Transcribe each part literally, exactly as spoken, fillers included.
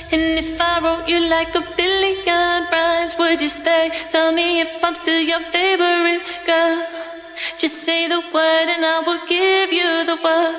And if I wrote you like a billion rhymes, would you stay? Tell me if I'm still your favorite girl. Just say the word and I will give you the word.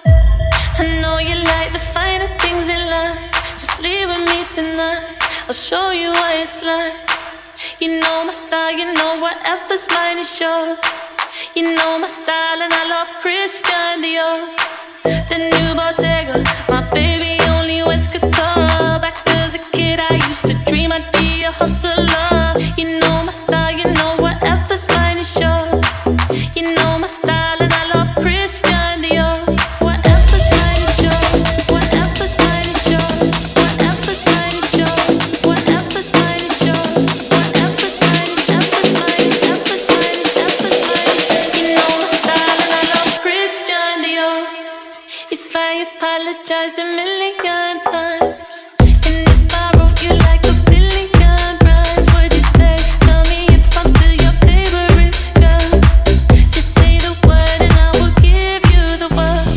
I know you like the finer things in life. Just leave with me tonight, I'll show you what it's like. You know my style, you know whatever's mine is yours. You know my style and I love Christian Dior. The new Bottega, my baby only wears couture. Back as a kid I used to dream I'd be a hustler. You know my style, you know whatever's mine is yours. You know my style and I love Christian Dior. Whatever's mine is yours. Whatever's mine is yours. Whatever's mine is yours. Whatever's mine is yours. Whatever's mine is, ever's mine is, ever's mine is, ever's mine is. You know my style and I love Christian Dior. If I apologized a million times, and if I wrote you like a billion rhymes, would you stay? Tell me if I'm still your favorite girl. Just say the word and I will give you the word.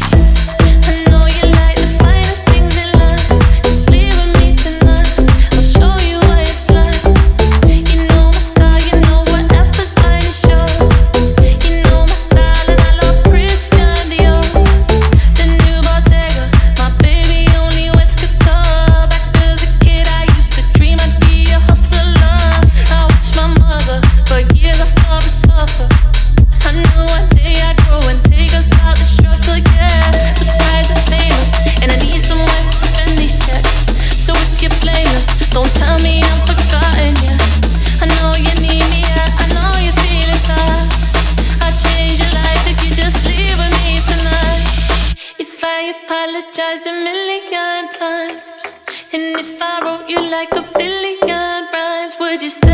I know you like the finer things in life. Just leave with me tonight, I'll show you what it's like. You know my style, you know whatever's mine is yours. You know my style and I love Christian Dior. The new Bottega, my baby only wears couture. Back as a kid I used to dream I'd be a hustler. I watched my mother, for years I saw her suffer. I knew one day I'd grow and take us out the struggle, yeah. Surprised and famous, and I need someone to spend these checks. So if you're blameless, don't tell me I'm forgotten, yeah. I know you need me, yeah, I know you're feeling tired. I'll change your life if you just leave with me tonight. If I apologized a million times, and if I wrote you like a billion rhymes, would you stay?